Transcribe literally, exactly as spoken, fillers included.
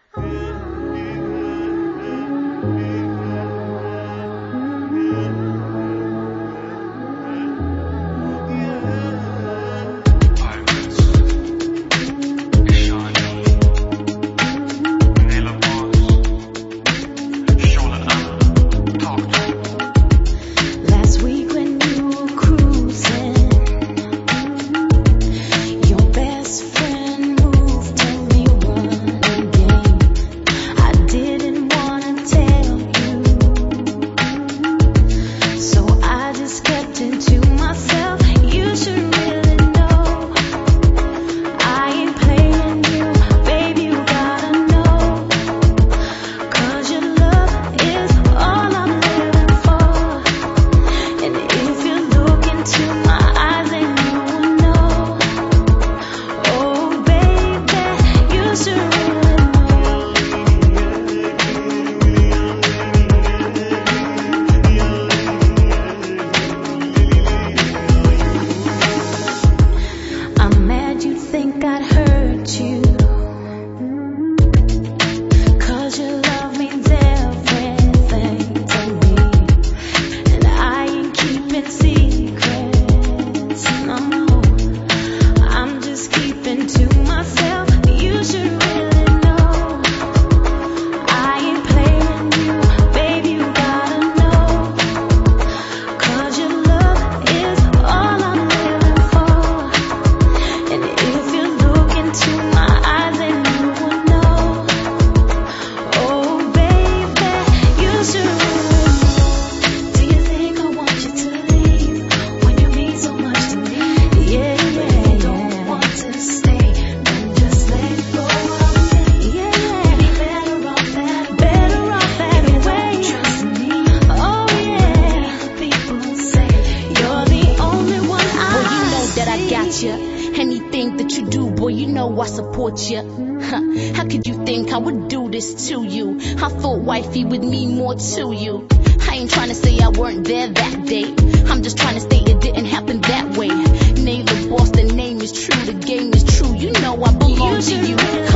Anything that you do, boy, you know I support you. Huh. How could you think I would do this to you? I thought wifey would mean more to you. I ain't trying to say I weren't there that day. I'm just trying to say it didn't happen that way. Name the boss, the name is true, the game is true. You know I belong to you.